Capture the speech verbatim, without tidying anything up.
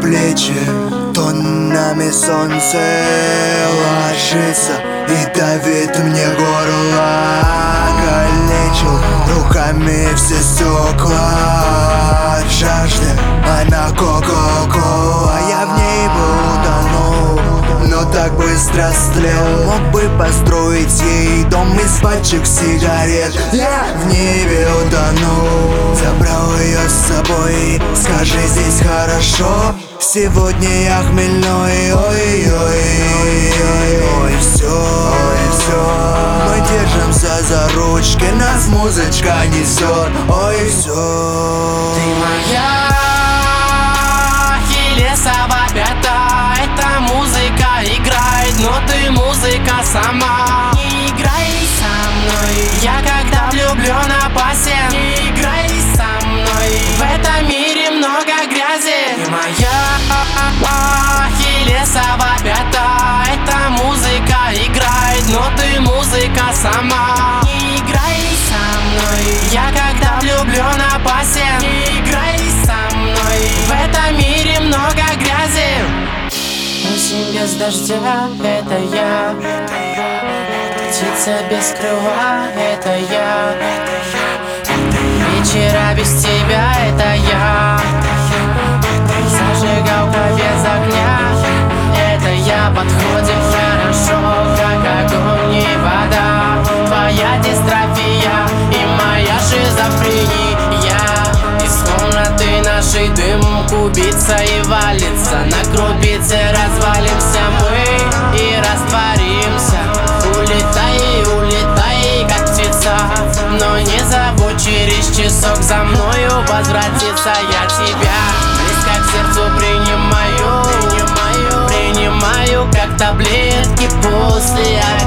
плечи, тоннами солнце ложится и давит мне горло. Калечил руками все стекла от жажды, она кока-кола. Я в ней бы утонул, но так быстро стлел. Мог бы построить ей дом из пачек сигарет. Я в небе утонул, забрал ее с собой. Скажи, здесь хорошо? Сегодня я хмельной. Ой-ой-ой-ой, все, ой, все. Мы держимся за ручки, нас музычка несет. Ой, все. Ты моя ахиллесова пята. Эта музыка играет, но ты музыка сама. Не играй со мной, я когда влюблен опасен. Не играй со мной, в этом мире много грязи. Ты моя ахиллесова пята. Эта музыка играет, но ты музыка сама. Не играй со мной, я когда влюблен опасен. Не играй со мной, в этом мире много грязи. Осень без дождя, это я. Птица без крыла, это я. Вечера без тебя, это я. Зажигалка без огня, это я. Подходим хорошо, как огонь и вода. Твоя дистрофия и моя шизофрения. Из комнаты нашей дым кубится и валится. На крупице развалимся мы и растворимся. Улетай, улетай, как птица, но не забудь через часок за мною возвратиться. Я тебя близко к сердцу принимаю, принимаю, принимаю как таблетки после